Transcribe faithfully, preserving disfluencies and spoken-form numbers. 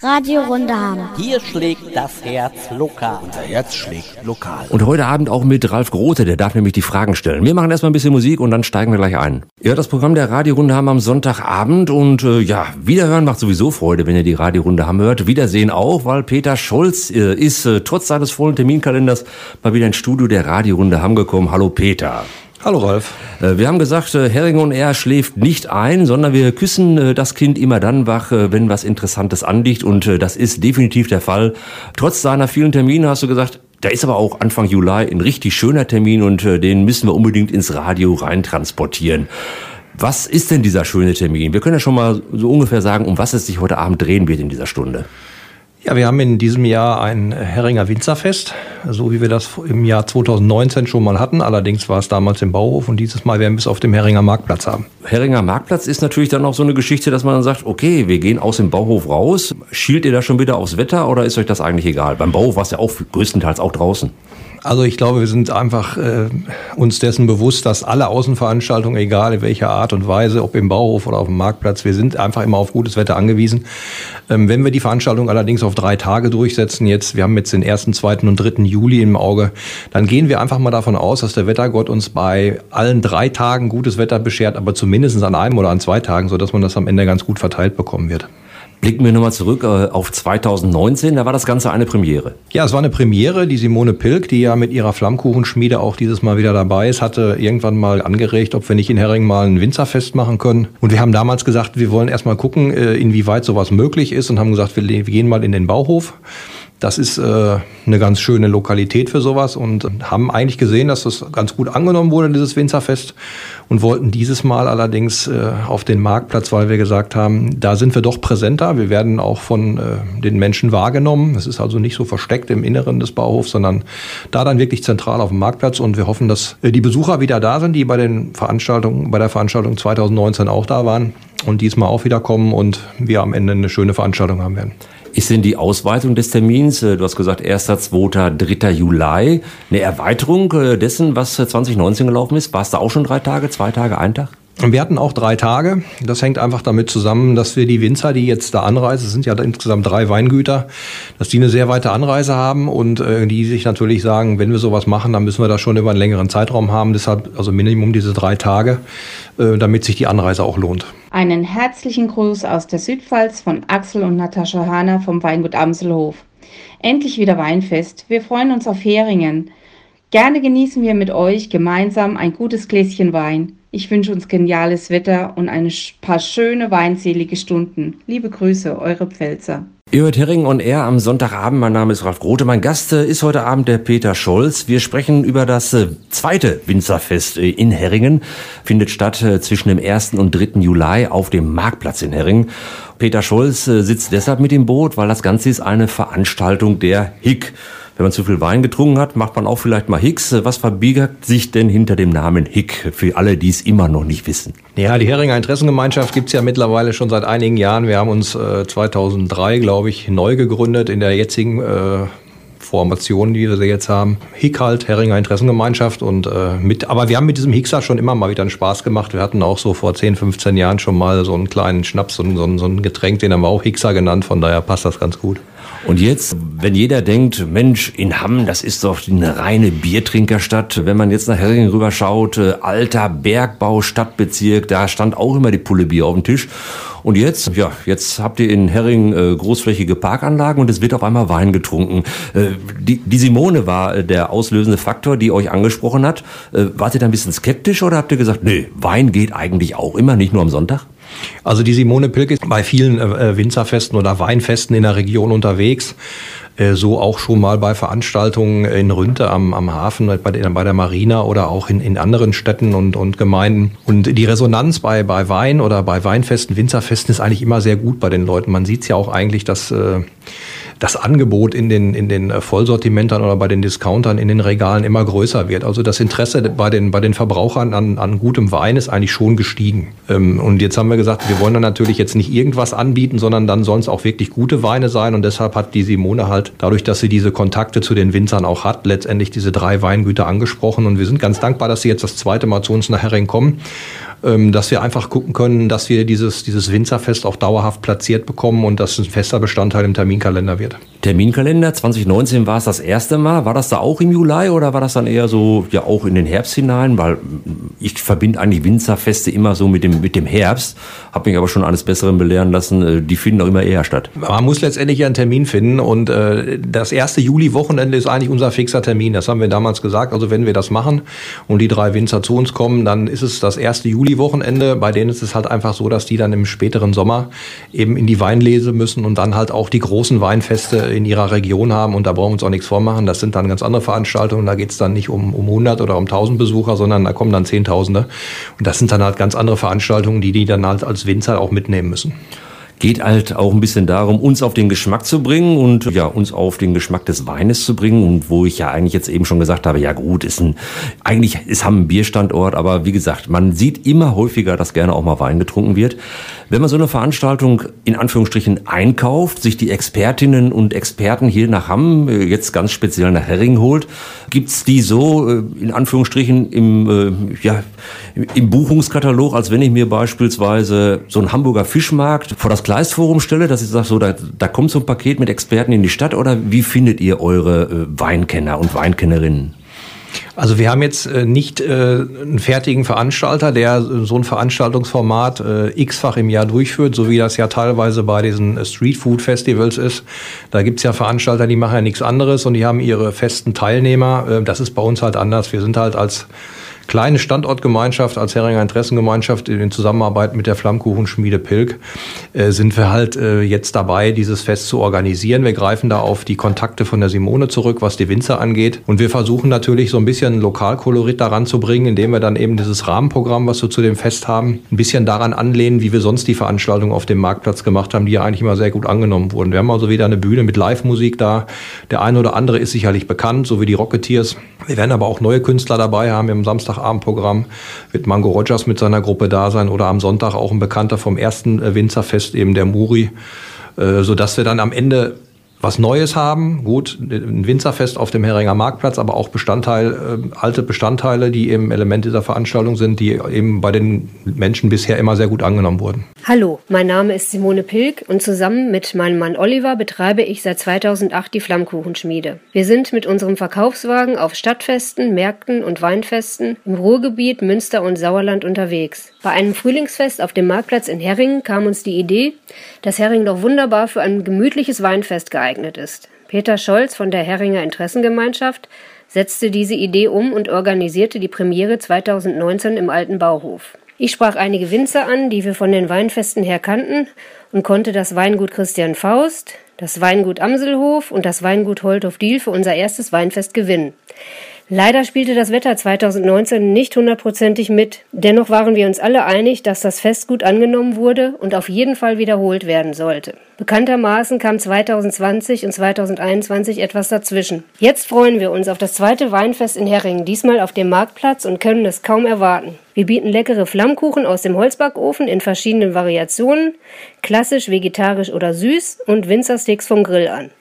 Radio Rundaham. Hier schlägt das Herz lokal. Unser Herz schlägt lokal. Und heute Abend auch mit Ralf Grote, der darf nämlich die Fragen stellen. Wir machen erstmal ein bisschen Musik und dann steigen wir gleich ein. Ihr hört das Programm der Radio Rundaham am Sonntagabend und äh, ja, Wiederhören macht sowieso Freude, wenn ihr die Radio Rundaham hört. Wiedersehen auch, weil Peter Scholz äh, ist äh, trotz seines vollen Terminkalenders mal wieder ins Studio der Radio Rundaham gekommen. Hallo Peter. Hallo Ralf. Wir haben gesagt, Herring und er schläft nicht ein, sondern wir küssen das Kind immer dann wach, wenn was Interessantes anliegt. Und das ist definitiv der Fall. Trotz seiner vielen Termine hast du gesagt, da ist aber auch Anfang Juli ein richtig schöner Termin und den müssen wir unbedingt ins Radio reintransportieren. Was ist denn dieser schöne Termin? Wir können ja schon mal so ungefähr sagen, um was es sich heute Abend drehen wird in dieser Stunde. Ja, wir haben in diesem Jahr ein Herringer Winzerfest, so wie wir das im Jahr zweitausendneunzehn schon mal hatten. Allerdings war es damals im Bauhof und dieses Mal werden wir es auf dem Herringer Marktplatz haben. Herringer Marktplatz ist natürlich dann auch so eine Geschichte, dass man dann sagt, okay, wir gehen aus dem Bauhof raus. Schielt ihr da schon wieder aufs Wetter oder ist euch das eigentlich egal? Beim Bauhof war es ja auch größtenteils auch draußen. Also ich glaube, wir sind einfach äh, uns dessen bewusst, dass alle Außenveranstaltungen, egal in welcher Art und Weise, ob im Bauhof oder auf dem Marktplatz, wir sind einfach immer auf gutes Wetter angewiesen. Ähm, wenn wir die Veranstaltung allerdings auf drei Tage durchsetzen, jetzt, wir haben jetzt den ersten, zweiten und dritten Juli im Auge, dann gehen wir einfach mal davon aus, dass der Wettergott uns bei allen drei Tagen gutes Wetter beschert, aber zumindest an einem oder an zwei Tagen, sodass man das am Ende ganz gut verteilt bekommen wird. Blicken wir nochmal zurück äh, auf zweitausendneunzehn, da war das Ganze eine Premiere. Ja, es war eine Premiere. Die Simone Pilk, die ja mit ihrer Flammkuchenschmiede auch dieses Mal wieder dabei ist, hatte irgendwann mal angeregt, ob wir nicht in Herring mal ein Winzerfest machen können. Und wir haben damals gesagt, wir wollen erstmal gucken, äh, inwieweit sowas möglich ist und haben gesagt, wir, wir gehen mal in den Bauhof. Das ist äh, eine ganz schöne Lokalität für sowas und haben eigentlich gesehen, dass das ganz gut angenommen wurde, dieses Winzerfest, und wollten dieses Mal allerdings äh, auf den Marktplatz, weil wir gesagt haben, da sind wir doch präsenter. Wir werden auch von äh, den Menschen wahrgenommen. Es ist also nicht so versteckt im Inneren des Bauhofs, sondern da dann wirklich zentral auf dem Marktplatz. Und wir hoffen, dass äh, die Besucher wieder da sind, die bei den Veranstaltungen, bei der Veranstaltung zweitausendneunzehn auch da waren und diesmal auch wieder kommen und wir am Ende eine schöne Veranstaltung haben werden. Ist denn die Ausweitung des Termins, du hast gesagt erster, zweiter, dritter Juli, eine Erweiterung dessen, was zwanzig neunzehn gelaufen ist? War es da auch schon drei Tage, zwei Tage, ein Tag? Wir hatten auch drei Tage. Das hängt einfach damit zusammen, dass wir die Winzer, die jetzt da anreisen, es sind ja insgesamt drei Weingüter, dass die eine sehr weite Anreise haben und äh, die sich natürlich sagen, wenn wir sowas machen, dann müssen wir das schon über einen längeren Zeitraum haben. Deshalb also Minimum diese drei Tage, äh, damit sich die Anreise auch lohnt. Einen herzlichen Gruß aus der Südpfalz von Axel und Natascha Hahner vom Weingut Amselhof. Endlich wieder Weinfest. Wir freuen uns auf Heringen. Gerne genießen wir mit euch gemeinsam ein gutes Gläschen Wein. Ich wünsche uns geniales Wetter und ein paar schöne weinselige Stunden. Liebe Grüße, eure Pfälzer. Ihr hört Herring on Air am Sonntagabend. Mein Name ist Ralf Grote. Mein Gast ist heute Abend der Peter Scholz. Wir sprechen über das zweite Winzerfest in Herringen. Findet statt zwischen dem ersten und dritten Juli auf dem Marktplatz in Herringen. Peter Scholz sitzt deshalb mit im Boot, weil das Ganze ist eine Veranstaltung der H I C. Wenn man zu viel Wein getrunken hat, macht man auch vielleicht mal Hicks. Was verbirgt sich denn hinter dem Namen H I C für alle, die es immer noch nicht wissen? Ja, die Herringer Interessengemeinschaft gibt's ja mittlerweile schon seit einigen Jahren. Wir haben uns äh, zweitausenddrei, glaube ich, neu gegründet in der jetzigen äh, Formation, die wir jetzt haben. H I C halt, Herringer Interessengemeinschaft. Und, äh, mit, aber wir haben mit diesem Hickser schon immer mal wieder einen Spaß gemacht. Wir hatten auch so vor zehn, fünfzehn Jahren schon mal so einen kleinen Schnaps, so, so, so ein Getränk, den haben wir auch Hickser genannt. Von daher passt das ganz gut. Und jetzt, wenn jeder denkt, Mensch, in Hamm, das ist doch eine reine Biertrinkerstadt. Wenn man jetzt nach Herringen rüberschaut, äh, alter Bergbau, Stadtbezirk, da stand auch immer die Pulle Bier auf dem Tisch. Und jetzt, ja, jetzt habt ihr in Herringen äh, großflächige Parkanlagen und es wird auf einmal Wein getrunken. Äh, die, die Simone war äh, der auslösende Faktor, die euch angesprochen hat. Äh, wart ihr da ein bisschen skeptisch oder habt ihr gesagt, nee, Wein geht eigentlich auch immer, nicht nur am Sonntag? Also die Simone Pilk ist bei vielen äh, Winzerfesten oder Weinfesten in der Region unterwegs. Äh, so auch schon mal bei Veranstaltungen in Rünte am, am Hafen, bei der, bei der Marina oder auch in, in anderen Städten und, und Gemeinden. Und die Resonanz bei, bei Wein oder bei Weinfesten, Winzerfesten ist eigentlich immer sehr gut bei den Leuten. Man sieht es ja auch eigentlich, dass... Äh, das Angebot in den, in den Vollsortimentern oder bei den Discountern in den Regalen immer größer wird. Also das Interesse bei den, bei den Verbrauchern an, an gutem Wein ist eigentlich schon gestiegen. Und jetzt haben wir gesagt, wir wollen dann natürlich jetzt nicht irgendwas anbieten, sondern dann sollen es auch wirklich gute Weine sein. Und deshalb hat die Simone halt, dadurch, dass sie diese Kontakte zu den Winzern auch hat, letztendlich diese drei Weingüter angesprochen. Und wir sind ganz dankbar, dass sie jetzt das zweite Mal zu uns nach Hering kommen, dass wir einfach gucken können, dass wir dieses, dieses Winzerfest auch dauerhaft platziert bekommen und dass es ein fester Bestandteil im Terminkalender wird. Terminkalender zwanzig neunzehn war es das erste Mal. War das da auch im Juli oder war das dann eher so, ja, auch in den Herbst hinein? Weil ich verbinde eigentlich Winzerfeste immer so mit dem, mit dem Herbst. Habe mich aber schon eines Besseren belehren lassen. Die finden auch immer eher statt. Man muss letztendlich ja einen Termin finden und äh, das erste Juli-Wochenende ist eigentlich unser fixer Termin. Das haben wir damals gesagt. Also wenn wir das machen und die drei Winzer zu uns kommen, dann ist es das erste Juli-Wochenende. Bei denen ist es halt einfach so, dass die dann im späteren Sommer eben in die Weinlese müssen und dann halt auch die großen Weinfeste in ihrer Region haben. Und da brauchen wir uns auch nichts vormachen. Das sind dann ganz andere Veranstaltungen. Da geht es dann nicht um, um hundert oder um tausend Besucher, sondern da kommen dann Zehntausende. Und das sind dann halt ganz andere Veranstaltungen, die die dann halt als Winzer auch mitnehmen müssen. Geht halt auch ein bisschen darum, uns auf den Geschmack zu bringen und ja, uns auf den Geschmack des Weines zu bringen. Und wo ich ja eigentlich jetzt eben schon gesagt habe, ja gut, ist ein, eigentlich ist haben ein Bierstandort, aber wie gesagt, man sieht immer häufiger, dass gerne auch mal Wein getrunken wird. Wenn man so eine Veranstaltung in Anführungsstrichen einkauft, sich die Expertinnen und Experten hier nach Hamm, jetzt ganz speziell nach Hering holt, gibt's die so in Anführungsstrichen im, ja, im Buchungskatalog, als wenn ich mir beispielsweise so einen Hamburger Fischmarkt vor das Kleistforum stelle, dass ich sage, so, da, da kommt so ein Paket mit Experten in die Stadt, oder wie findet ihr eure äh, Weinkenner und Weinkennerinnen? Also wir haben jetzt äh, nicht äh, einen fertigen Veranstalter, der so ein Veranstaltungsformat äh, x-fach im Jahr durchführt, so wie das ja teilweise bei diesen äh, Streetfood-Festivals ist. Da gibt's ja Veranstalter, die machen ja nichts anderes und die haben ihre festen Teilnehmer. Äh, das ist bei uns halt anders. Wir sind halt als kleine Standortgemeinschaft, als Heringer Interessengemeinschaft in Zusammenarbeit mit der Flammkuchenschmiede Pilk äh, sind wir halt äh, jetzt dabei, dieses Fest zu organisieren. Wir greifen da auf die Kontakte von der Simone zurück, was die Winzer angeht. Und wir versuchen natürlich so ein bisschen Lokalkolorit daran zu bringen, indem wir dann eben dieses Rahmenprogramm, was wir zu dem Fest haben, ein bisschen daran anlehnen, wie wir sonst die Veranstaltungen auf dem Marktplatz gemacht haben, die ja eigentlich immer sehr gut angenommen wurden. Wir haben also wieder eine Bühne mit Live-Musik da. Der eine oder andere ist sicherlich bekannt, so wie die Rocketeers. Wir werden aber auch neue Künstler dabei haben. Wir haben Samstag Abendprogramm wird Mango Rogers mit seiner Gruppe da sein oder am Sonntag auch ein Bekannter vom ersten Winzerfest, eben der Muri, äh, sodass wir dann am Ende was Neues haben. Gut, ein Winzerfest auf dem Heringer Marktplatz, aber auch Bestandteil, äh, alte Bestandteile, die eben Element dieser Veranstaltung sind, die eben bei den Menschen bisher immer sehr gut angenommen wurden. Hallo, mein Name ist Simone Pilk und zusammen mit meinem Mann Oliver betreibe ich seit zweitausendacht die Flammkuchenschmiede. Wir sind mit unserem Verkaufswagen auf Stadtfesten, Märkten und Weinfesten im Ruhrgebiet, Münster und Sauerland unterwegs. Bei einem Frühlingsfest auf dem Marktplatz in Hering kam uns die Idee, dass Hering doch wunderbar für ein gemütliches Weinfest geeignet ist. Peter Scholz von der Heringer Interessengemeinschaft setzte diese Idee um und organisierte die Premiere zweitausendneunzehn im Alten Bauhof. Ich sprach einige Winzer an, die wir von den Weinfesten her kannten, und konnte das Weingut Christian Faust, das Weingut Amselhof und das Weingut Holthof-Diel für unser erstes Weinfest gewinnen. Leider spielte das Wetter zweitausendneunzehn nicht hundertprozentig mit. Dennoch waren wir uns alle einig, dass das Fest gut angenommen wurde und auf jeden Fall wiederholt werden sollte. Bekanntermaßen kam zweitausendzwanzig und zweitausendeinundzwanzig etwas dazwischen. Jetzt freuen wir uns auf das zweite Weinfest in Hering, diesmal auf dem Marktplatz, und können es kaum erwarten. Wir bieten leckere Flammkuchen aus dem Holzbackofen in verschiedenen Variationen, klassisch, vegetarisch oder süß, und Winzersticks vom Grill an.